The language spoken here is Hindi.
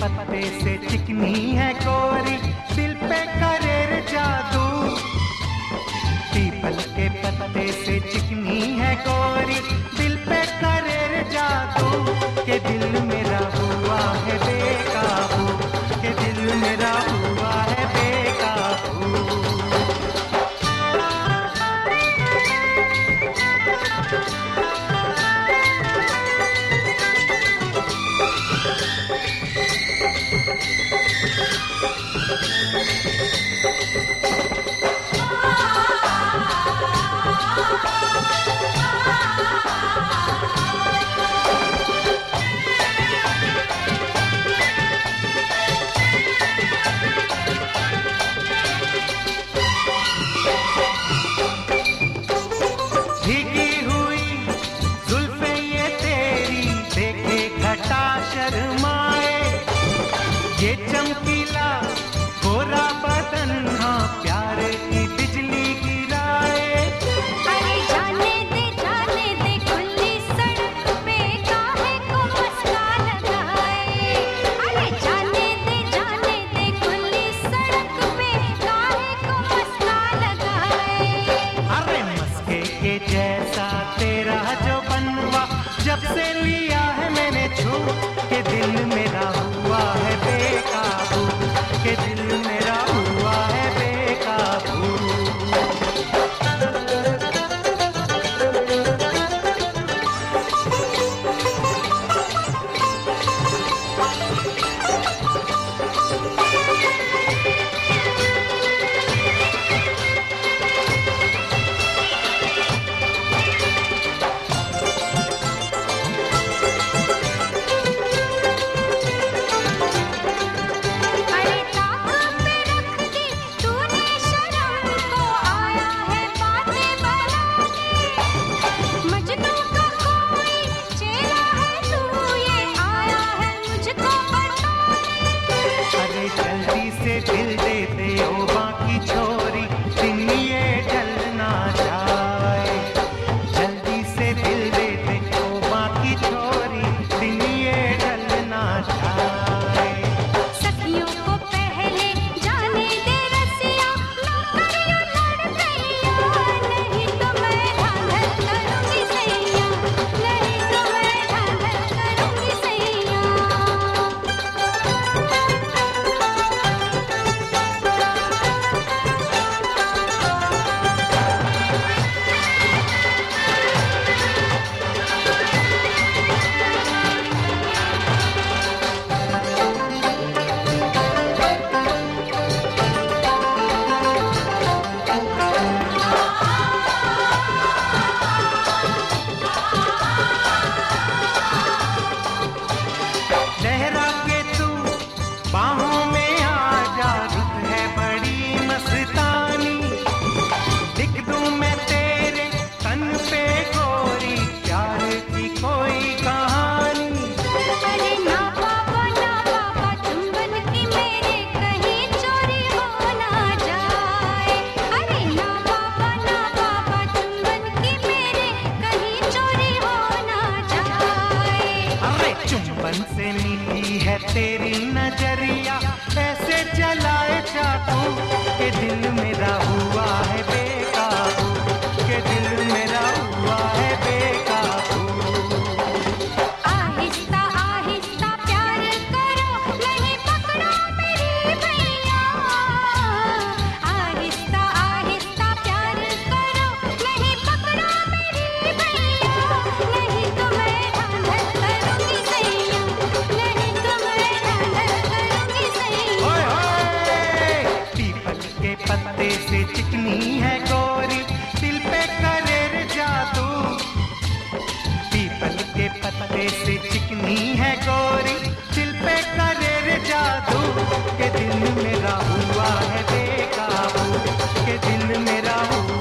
पत्ते से चिकनी है गोरी, दिल पे करे रे जादू। पीपल के पत्ते से चिकनी है गोरी, दिल पे करे रे जादू। के दिल मेरा हुआ है बेकाबू, के दिल मेरा हुआ है बेकाबू। भीगी हुई जुल्फे ये तेरी देखे घटा शर्माए, ये चमकीला गोरा बदन हाँ प्यार की बिजली गिराए। अरे जाने दे खुली सड़क पे काहे को मस्का लगाए। अरे जाने दे खुली सड़क पे काहे को मस्का लगाए। अरे मस्के के जैसा तेरा जो बनवा, जब से लिया है मैंने छू, के दिल मेरा हुआ है बेकाबू, के दिल मेरा हुआ है बेकाबू। अरे ताक पे रख दी तूने शर्म को, आया है बातें बनाने। मजनू का कोई चेला है तू, ये आया है मुझको बताने। अरे जल्दी से दिल दे दे ओ बाकी छोरी, दिन ये ढल ना जाए। जल्दी से दिल दे दे ओ बाकी छोरी, दिन ये ढल ना जाए। सखियों को पहले जाने दे रसिया, नौकरियों लड़ गईया। नहीं तो मैं ढांढर करूंगी सैया, नहीं तो मैं ढांढर करूंगी सैया। लहरा के तू बाहों में आ जा, रुत है बड़ी मस्तानी। लिख दूं मैं तेरे तन पे गोरी, प्यार की कोई कहानी। अरे ना बाबा चुंबन की मेरे कहीं चोरी हो ना जाए। अरे ना बाबा चुंबन की मेरे कहीं चोरी हो ना जाए। अरे चुंबन से मिली है तेरी नजरिया, ऐसे जलाए चाकू, के दिल मेरा हुआ है बेकाबू, के दिल मेरा हुआ है बेकाबू। आहिस्ता आहिस्ता प्यार करो, नहीं पकड़ो मेरी भैया। आहिस्ता आहिस्ता प्यार करो, नहीं पकड़ो मेरी भैया। नहीं तो मैं ढांढर करूंगी सैया, नहीं तो मैं ढांढर करूंगी सैया। ओए होए, पीपल के पत्ते से चिकनी है गोरी, दिल पे करे रे जादू। पीपल के पत्ते से चिकनी है गोरी, दिल पे करे रे जादू। के दिल मेरा हुआ है बेकाबू, के दिल मेरा हुआ